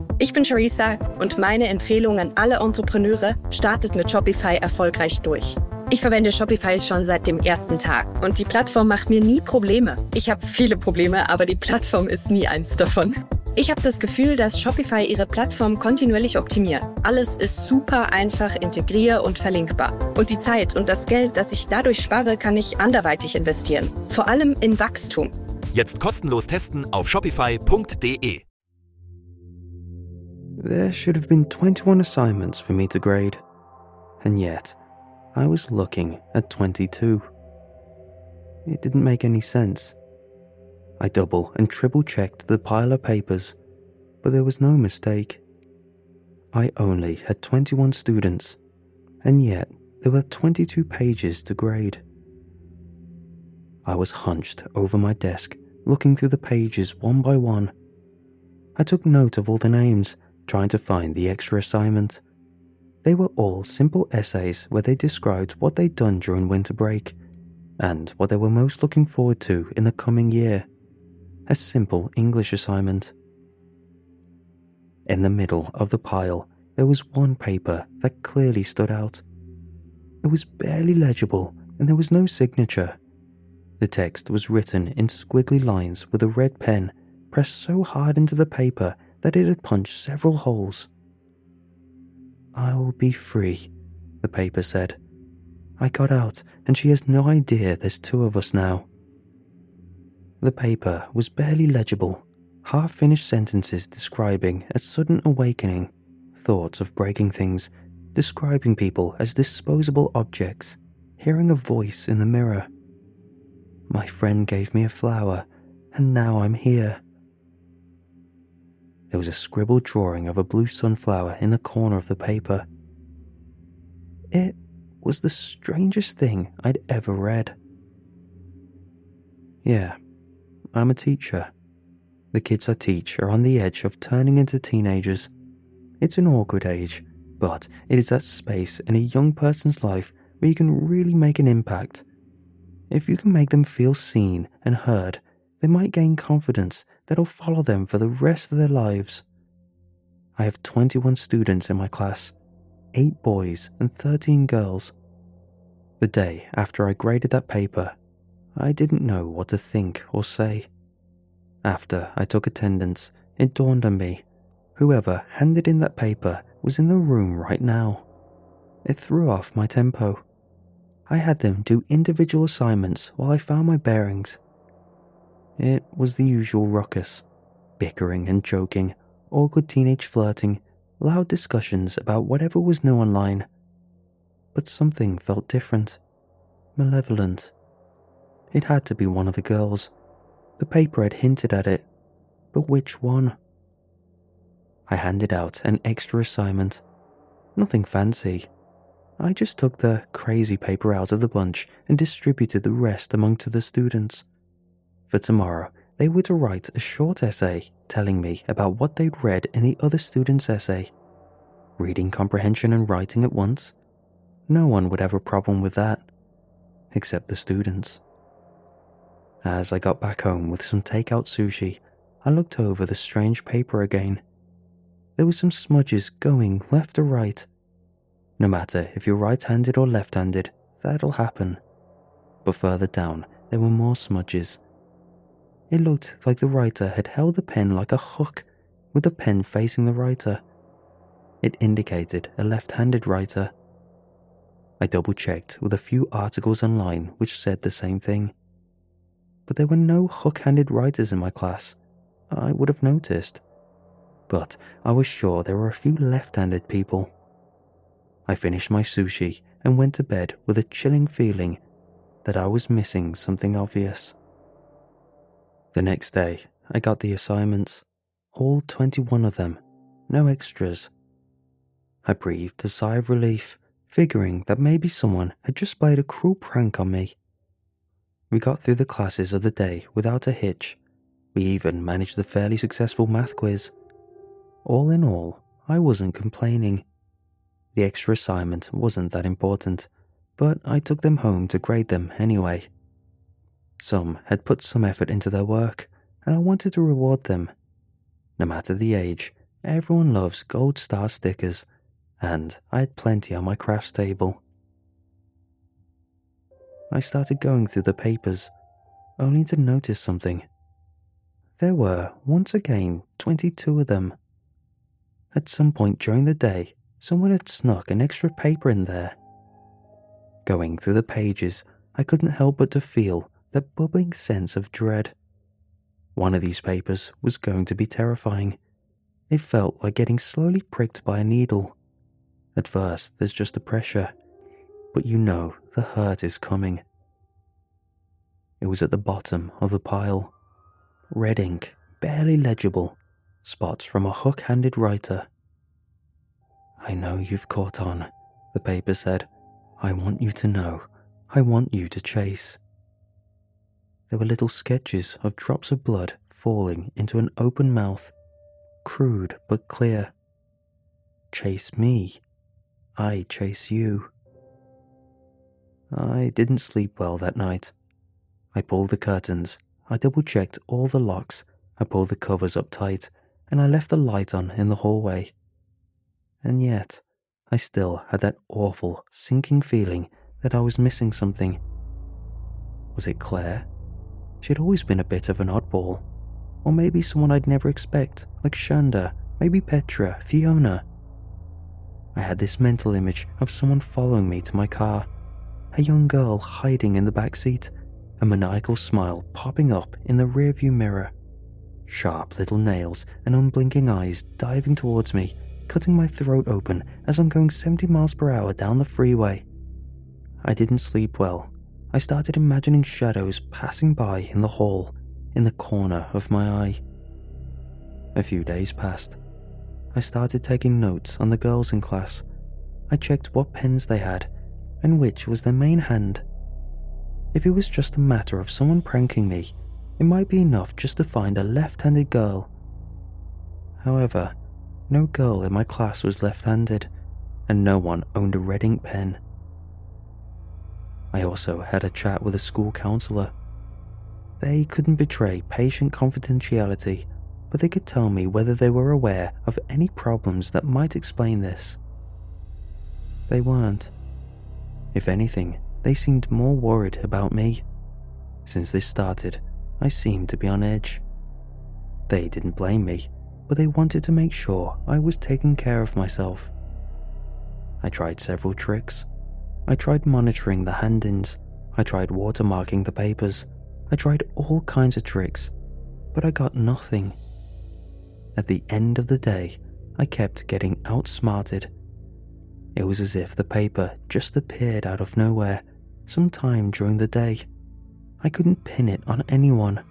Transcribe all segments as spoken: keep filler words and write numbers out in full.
Ich bin Charissa und meine Empfehlung an alle Entrepreneure: startet mit Shopify erfolgreich durch. Ich verwende Shopify schon seit dem ersten Tag und die Plattform macht mir nie Probleme. Ich habe viele Probleme, aber die Plattform ist nie eins davon. Ich habe das Gefühl, dass Shopify ihre Plattform kontinuierlich optimiert. Alles ist super einfach integrier- und verlinkbar. Und die Zeit und das Geld, das ich dadurch spare, kann ich anderweitig investieren. Vor allem in Wachstum. Jetzt kostenlos testen auf shopify punkt de. There should have been twenty-one assignments for me to grade. And yet, I was looking at twenty-two. It didn't make any sense. I double and triple checked the pile of papers, but there was no mistake. I only had twenty-one students, and yet there were twenty-two pages to grade. I was hunched over my desk, looking through the pages one by one. I took note of all the names, trying to find the extra assignment. They were all simple essays where they described what they'd done during winter break, and what they were most looking forward to in the coming year. A simple English assignment. In the middle of the pile, there was one paper that clearly stood out. It was barely legible, and there was no signature. The text was written in squiggly lines with a red pen pressed so hard into the paper that it had punched several holes. "I'll be free," the paper said. "I got out, and she has no idea there's two of us now." The paper was barely legible, half-finished sentences describing a sudden awakening, thoughts of breaking things, describing people as disposable objects, hearing a voice in the mirror. "My friend gave me a flower, and now I'm here." There was a scribbled drawing of a blue sunflower in the corner of the paper. It was the strangest thing I'd ever read. Yeah, I'm a teacher. The kids I teach are on the edge of turning into teenagers. It's an awkward age, but it is that space in a young person's life where you can really make an impact. If you can make them feel seen and heard, they might gain confidence that'll follow them for the rest of their lives. I have twenty-one students in my class, eight boys and thirteen girls. The day after I graded that paper, I didn't know what to think or say. After I took attendance, it dawned on me, whoever handed in that paper was in the room right now. It threw off my tempo. I had them do individual assignments while I found my bearings. It was the usual ruckus, bickering and joking, awkward teenage flirting, loud discussions about whatever was new online. But something felt different, malevolent. It had to be one of the girls. The paper had hinted at it, but which one? I handed out an extra assignment. Nothing fancy. I just took the crazy paper out of the bunch and distributed the rest among to the students. For tomorrow, they were to write a short essay telling me about what they'd read in the other student's essay. Reading comprehension and writing at once? No one would have a problem with that, except the students. As I got back home with some takeout sushi, I looked over the strange paper again. There were some smudges going left or right. No matter if you're right-handed or left-handed, that'll happen. But further down, there were more smudges. It looked like the writer had held the pen like a hook, with the pen facing the writer. It indicated a left-handed writer. I double-checked with a few articles online which said the same thing. But there were no hook-handed writers in my class. I would have noticed. But I was sure there were a few left-handed people. I finished my sushi and went to bed with a chilling feeling that I was missing something obvious. The next day, I got the assignments, all twenty-one of them, no extras. I breathed a sigh of relief, figuring that maybe someone had just played a cruel prank on me. We got through the classes of the day without a hitch. We even managed the fairly successful math quiz. All in all, I wasn't complaining. The extra assignment wasn't that important, but I took them home to grade them anyway. Some had put some effort into their work, and I wanted to reward them. No matter the age, Everyone loves gold star stickers, and I had plenty on my crafts table. I started going through the papers, only to notice something. There were, once again, twenty-two of them. At some point during the day, someone had snuck an extra paper in there. Going through the pages, I couldn't help but to feel that bubbling sense of dread. One of these papers was going to be terrifying. It felt like getting slowly pricked by a needle. At first, there's just the pressure, but you know the hurt is coming. It was at the bottom of the pile. Red ink, barely legible, spots from a hook-handed writer. "I know you've caught on," the paper said. "I want you to know. I want you to chase." There were little sketches of drops of blood falling into an open mouth, crude but clear. Chase me. I chase you. I didn't sleep well that night. I pulled the curtains, I double-checked all the locks, I pulled the covers up tight, and I left the light on in the hallway. And yet, I still had that awful, sinking feeling that I was missing something. Was it Claire? She'd always been a bit of an oddball. Or maybe someone I'd never expect, like Shanda, maybe Petra, Fiona. I had this mental image of someone following me to my car, a young girl hiding in the back seat, a maniacal smile popping up in the rearview mirror, sharp little nails and unblinking eyes diving towards me, cutting my throat open as I'm going seventy miles per hour down the freeway. I didn't sleep well. I started imagining shadows passing by in the hall, in the corner of my eye. A few days passed. I started taking notes on the girls in class. I checked what pens they had, and which was their main hand. If it was just a matter of someone pranking me, it might be enough just to find a left-handed girl. However, no girl in my class was left-handed, and no one owned a red ink pen. I also had a chat with a school counselor. They couldn't betray patient confidentiality, but they could tell me whether they were aware of any problems that might explain this. They weren't. If anything, they seemed more worried about me. Since this started, I seemed to be on edge. They didn't blame me, but they wanted to make sure I was taking care of myself. I tried several tricks. I tried monitoring the hand-ins. I tried watermarking the papers. I tried all kinds of tricks, but I got nothing. At the end of the day, I kept getting outsmarted. It was as if the paper just appeared out of nowhere, sometime during the day. I couldn't pin it on anyone.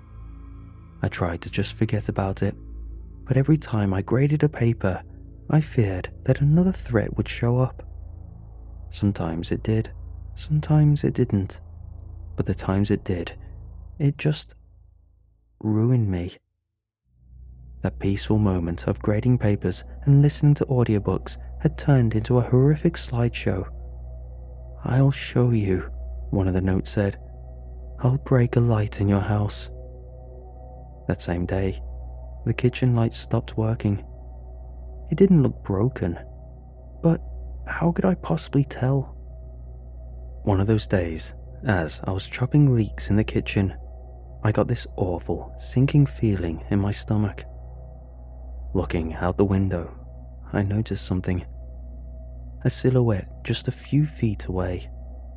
I tried to just forget about it, but every time I graded a paper, I feared that another threat would show up. Sometimes it did, sometimes it didn't, but the times it did, it just ruined me. That peaceful moment of grading papers and listening to audiobooks had turned into a horrific slideshow. "I'll show you," one of the notes said. "I'll break a light in your house." That same day, the kitchen lights stopped working. It didn't look broken, but how could I possibly tell? One of those days, as I was chopping leeks in the kitchen, I got this awful, sinking feeling in my stomach. Looking out the window, I noticed something. A silhouette just a few feet away.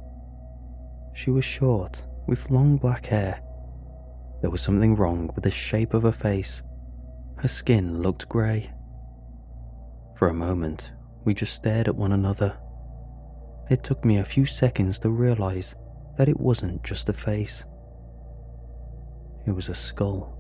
She was short, with long black hair. There was something wrong with the shape of her face. Her skin looked grey. For a moment, we just stared at one another. It took me a few seconds to realize that it wasn't just a face. It was a skull.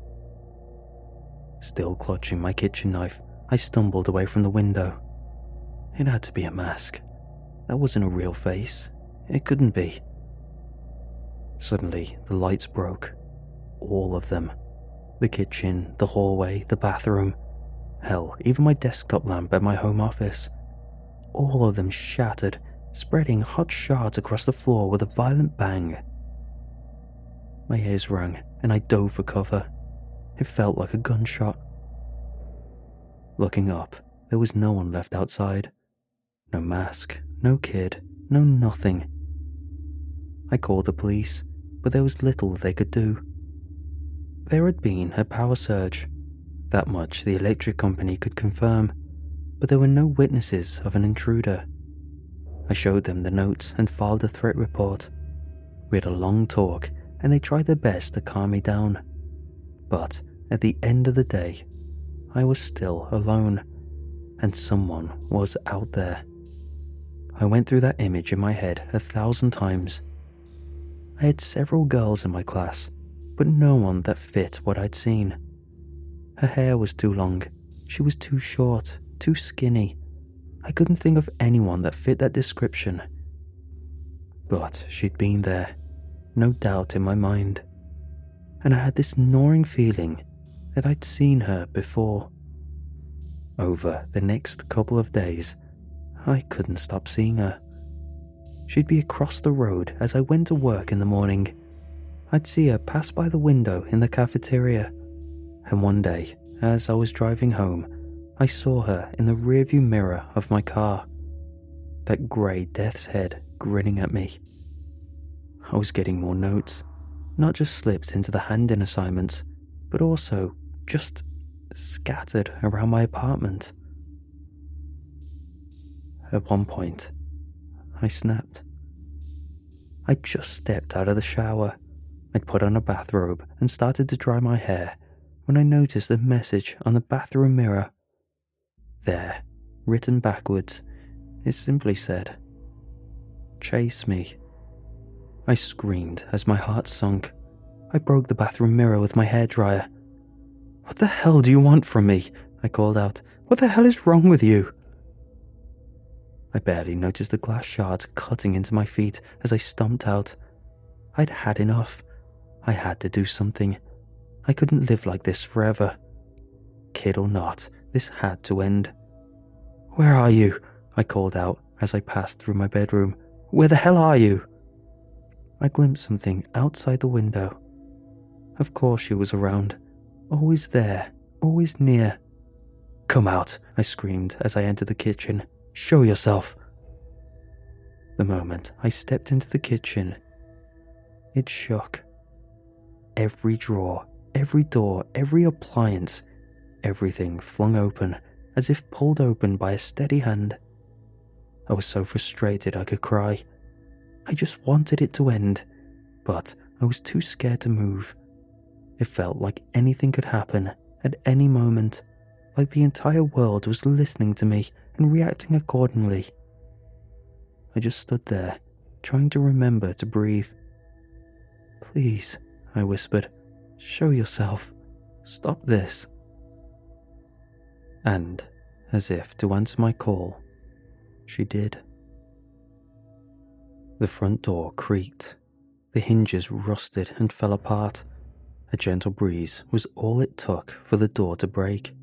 Still clutching my kitchen knife, I stumbled away from the window. It had to be a mask. That wasn't a real face. It couldn't be. Suddenly, the lights broke. All of them. The kitchen, the hallway, the bathroom. Hell, even my desktop lamp at my home office. All of them shattered, spreading hot shards across the floor with a violent bang. My ears rang, and I dove for cover. It felt like a gunshot. Looking up, there was no one left outside. No mask, no kid, no nothing. I called the police, but there was little they could do. There had been a power surge. That much the electric company could confirm, but there were no witnesses of an intruder. I showed them the notes and filed a threat report. We had a long talk, and they tried their best to calm me down. But at the end of the day, I was still alone, and someone was out there. I went through that image in my head a thousand times. I had several girls in my class, but no one that fit what I'd seen. Her hair was too long, she was too short, too skinny. I couldn't think of anyone that fit that description. But she'd been there, no doubt in my mind. And I had this gnawing feeling that I'd seen her before. Over the next couple of days, I couldn't stop seeing her. She'd be across the road as I went to work in the morning. I'd see her pass by the window in the cafeteria. And one day, as I was driving home, I saw her in the rearview mirror of my car. That grey death's head grinning at me. I was getting more notes, not just slipped into the hand-in assignments, but also just scattered around my apartment. At one point, I snapped. I just stepped out of the shower. I'd put on a bathrobe and started to dry my hair when I noticed a message on the bathroom mirror. There, written backwards, it simply said, "Chase me." I screamed as my heart sunk. I broke the bathroom mirror with my hairdryer. "What the hell do you want from me?" I called out. "What the hell is wrong with you?" I barely noticed the glass shards cutting into my feet as I stomped out. I'd had enough. I had to do something. I couldn't live like this forever. Kid or not, this had to end. "Where are you?" I called out as I passed through my bedroom. "Where the hell are you?" I glimpsed something outside the window. Of course she was around. Always there, always near. "Come out," I screamed as I entered the kitchen. "Show yourself." The moment I stepped into the kitchen, it shook. Every drawer, every door, every appliance, everything flung open as if pulled open by a steady hand. I was so frustrated I could cry. I just wanted it to end, but I was too scared to move. It felt like anything could happen at any moment, like the entire world was listening to me and reacting accordingly. I just stood there, trying to remember to breathe. "Please," I whispered, "show yourself. Stop this." And, as if to answer my call, she did. The front door creaked. The hinges rusted and fell apart. A gentle breeze was all it took for the door to break.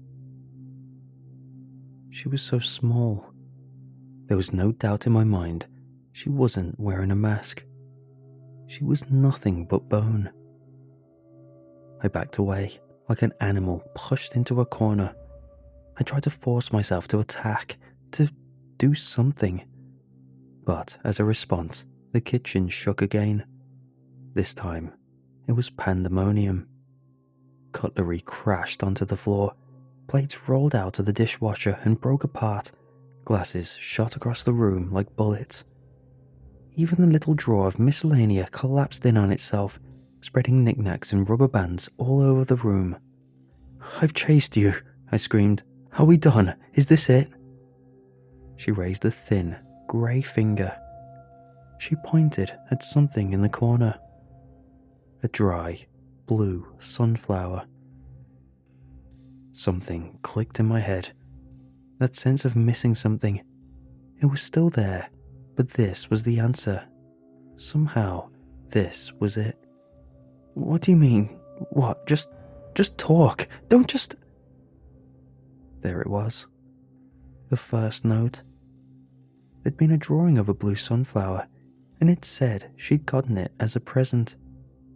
She was so small. There was no doubt in my mind she wasn't wearing a mask. She was nothing but bone. I backed away like an animal pushed into a corner. I tried to force myself to attack, to do something. But as a response, the kitchen shook again. This time, it was pandemonium. Cutlery crashed onto the floor. Plates rolled out of the dishwasher and broke apart. Glasses shot across the room like bullets. Even the little drawer of miscellanea collapsed in on itself, spreading knickknacks and rubber bands all over the room. "I've chased you," I screamed. "Are we done? Is this it?" She raised a thin, grey finger. She pointed at something in the corner. A dry, blue sunflower. Something clicked in my head. That sense of missing something. It was still there, but this was the answer. Somehow, this was it. "What do you mean? What? Just, just talk. Don't just..." There it was. The first note. There'd been a drawing of a blue sunflower, and it said she'd gotten it as a present.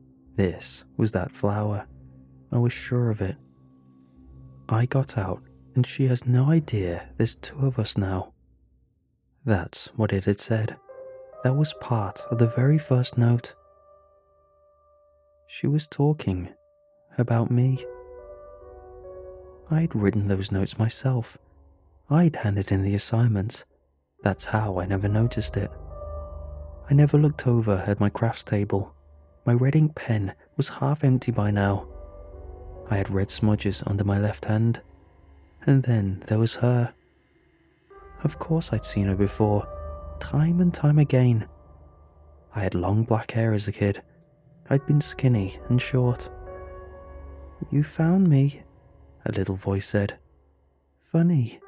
This was that flower. I was sure of it. I got out and she has no idea there's two of us now. That's what it had said. That was part of the very first note. She was talking about me. I'd written those notes myself. I'd handed in the assignments. That's how I never noticed it. I never looked over at my crafts table. My red ink pen was half empty by now. I had red smudges under my left hand. And then there was her. Of course I'd seen her before, time and time again. I had long black hair as a kid. I'd been skinny and short. "You found me," a little voice said. "Funny."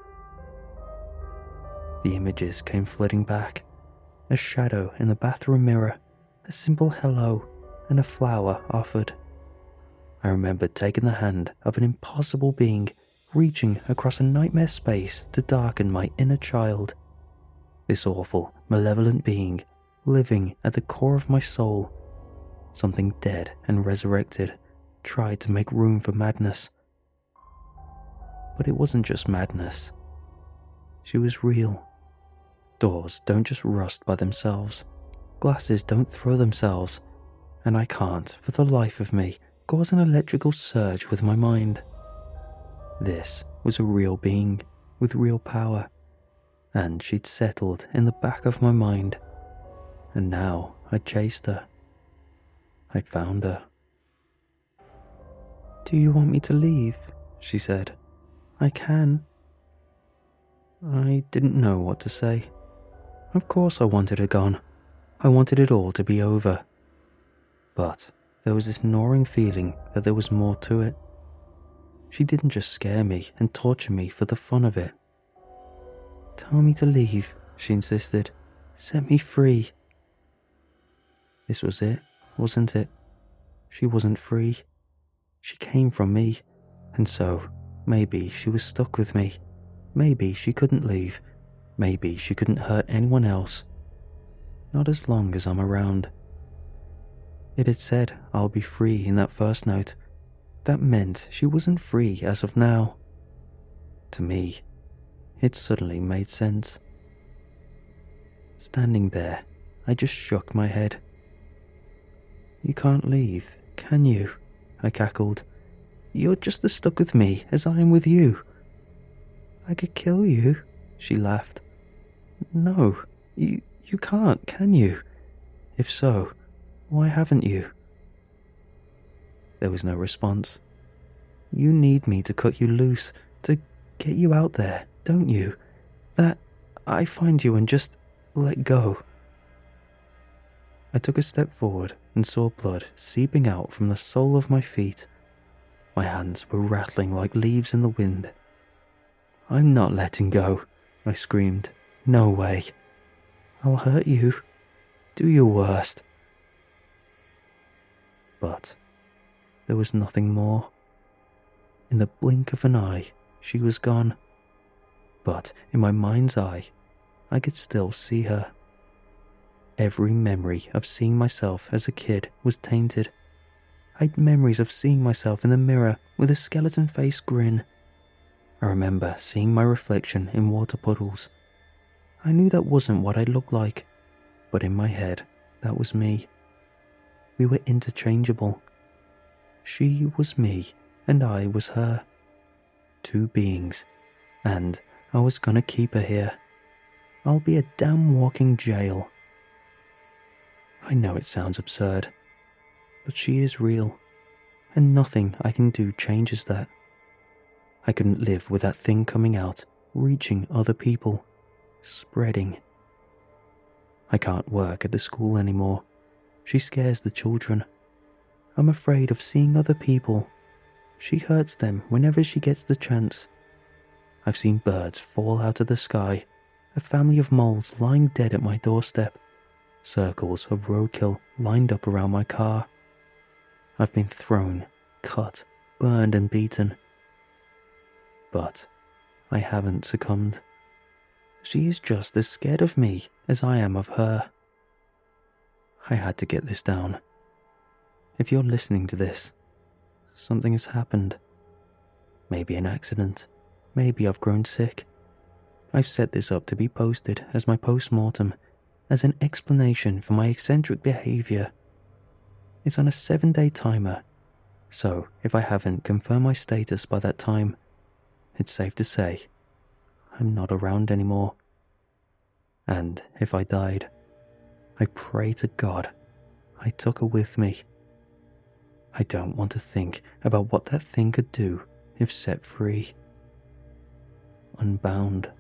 The images came flooding back. A shadow in the bathroom mirror, a simple hello, and a flower offered. I remembered taking the hand of an impossible being, reaching across a nightmare space to darken my inner child. This awful, malevolent being, living at the core of my soul. Something dead and resurrected, tried to make room for madness. But it wasn't just madness. She was real. Doors don't just rust by themselves. Glasses don't throw themselves. And I can't, for the life of me, cause an electrical surge with my mind. This was a real being, with real power. And she'd settled in the back of my mind. And now I'd chased her. I'd found her. "Do you want me to leave?" she said. "I can." I didn't know what to say. Of course I wanted her gone. I wanted it all to be over. But there was this gnawing feeling that there was more to it. She didn't just scare me and torture me for the fun of it. "Tell me to leave," she insisted. "Set me free." This was it, wasn't it? She wasn't free. She came from me, and so maybe she was stuck with me. Maybe she couldn't leave. Maybe she couldn't hurt anyone else. Not as long as I'm around. It had said I'll be free in that first note. That meant she wasn't free as of now. To me, it suddenly made sense. Standing there, I just shook my head. "You can't leave, can you?" I cackled. "You're just as stuck with me as I am with you." "I could kill you," she laughed. "No, you, you can't, can you? If so, why haven't you?" There was no response. "You need me to cut you loose, to get you out there, don't you? That I find you and just let go." I took a step forward and saw blood seeping out from the sole of my feet. My hands were rattling like leaves in the wind. "I'm not letting go," I screamed. "No way. I'll hurt you. Do your worst." But there was nothing more. In the blink of an eye, she was gone. But in my mind's eye, I could still see her. Every memory of seeing myself as a kid was tainted. I'd memories of seeing myself in the mirror with a skeleton face grin. I remember seeing my reflection in water puddles. I knew that wasn't what I looked like, but in my head, that was me. We were interchangeable. She was me, and I was her. Two beings, and I was gonna keep her here. I'll be a damn walking jail. I know it sounds absurd, but she is real, and nothing I can do changes that. I couldn't live with that thing coming out, reaching other people, spreading. I can't work at the school anymore. She scares the children. I'm afraid of seeing other people. She hurts them whenever she gets the chance. I've seen birds fall out of the sky, a family of moles lying dead at my doorstep, circles of roadkill lined up around my car. I've been thrown, cut, burned and beaten. But I haven't succumbed. She is just as scared of me as I am of her. I had to get this down. If you're listening to this, something has happened. Maybe an accident, maybe I've grown sick. I've set this up to be posted as my post-mortem, as an explanation for my eccentric behavior. It's on a seven-day timer, so if I haven't confirmed my status by that time, it's safe to say I'm not around anymore. And if I died, I pray to God I took her with me. I don't want to think about what that thing could do if set free. Unbound.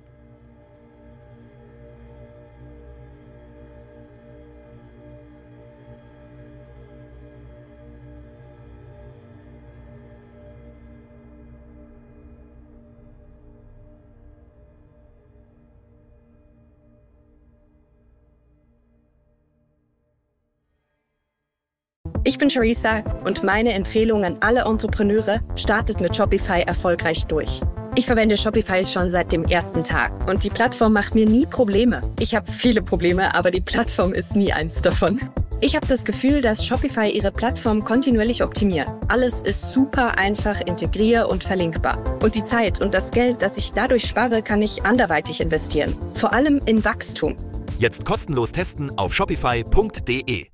Ich bin Charissa und meine Empfehlung an alle Entrepreneure: startet mit Shopify erfolgreich durch. Ich verwende Shopify schon seit dem ersten Tag und die Plattform macht mir nie Probleme. Ich habe viele Probleme, aber die Plattform ist nie eins davon. Ich habe das Gefühl, dass Shopify ihre Plattform kontinuierlich optimiert. Alles ist super einfach integrier- und verlinkbar. Und die Zeit und das Geld, das ich dadurch spare, kann ich anderweitig investieren. Vor allem in Wachstum. Jetzt kostenlos testen auf shopify punkt de.